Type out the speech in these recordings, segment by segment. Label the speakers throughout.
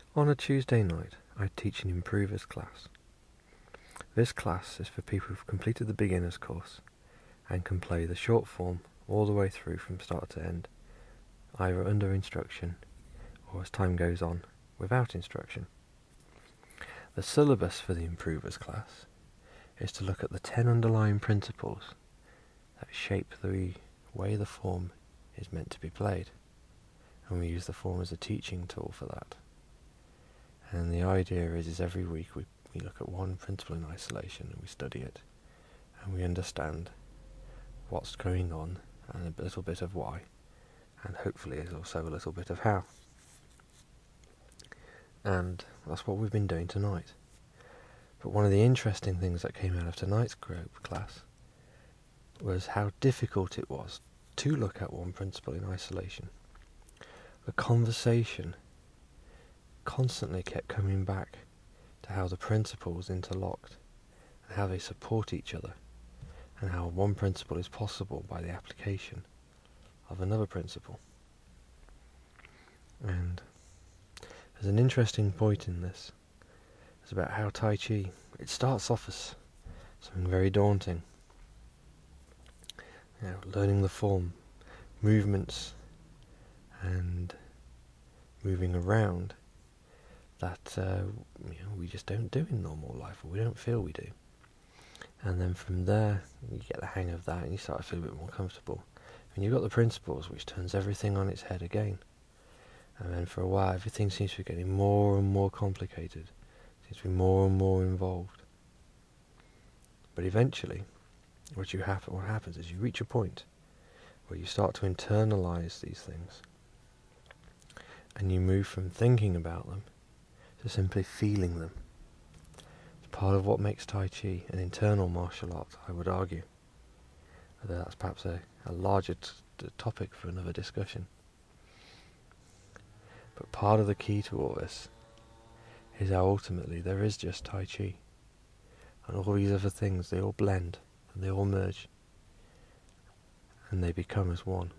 Speaker 1: On a Tuesday night, I teach an improvers class. This class is for people who've completed the beginner's course and can play the short form all the way through from start to end, either under instruction or as time goes on without instruction. The syllabus for the improvers class is to look at the 10 underlying principles that shape the way the form is meant to be played, and we use the form as a teaching tool for that. And the idea is every week we look at one principle in isolation and we study it and we understand what's going on and a little bit of why, and hopefully there's also a little bit of how. And that's what we've been doing tonight. But one of the interesting things that came out of tonight's group class was how difficult it was to look at one principle in isolation. The conversation constantly kept coming back to how the principles interlocked and how they support each other, and how one principle is possible by the application of another principle. And there's an interesting point in this. It's about how Tai Chi, it starts off as something very daunting. Learning the form, movements, and moving around that we just don't do in normal life, or we don't feel we do. And then from there, you get the hang of that and you start to feel a bit more comfortable. And you've got the principles, which turns everything on its head again. And then for a while, everything seems to be getting more and more complicated. Seems to be more and more involved. But eventually, what happens is you reach a point where you start to internalize these things. And you move from thinking about them to simply feeling them. It's part of what makes Tai Chi an internal martial art, I would argue. Although that's perhaps a larger topic for another discussion. But part of the key to all this is how ultimately there is just Tai Chi. And all these other things, they all blend and they all merge. And they become as one.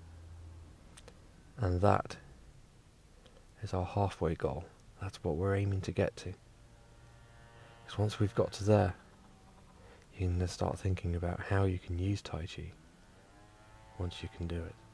Speaker 1: And that is our halfway goal. That's what we're aiming to get to. Because once we've got to there, you can then start thinking about how you can use Tai Chi once you can do it.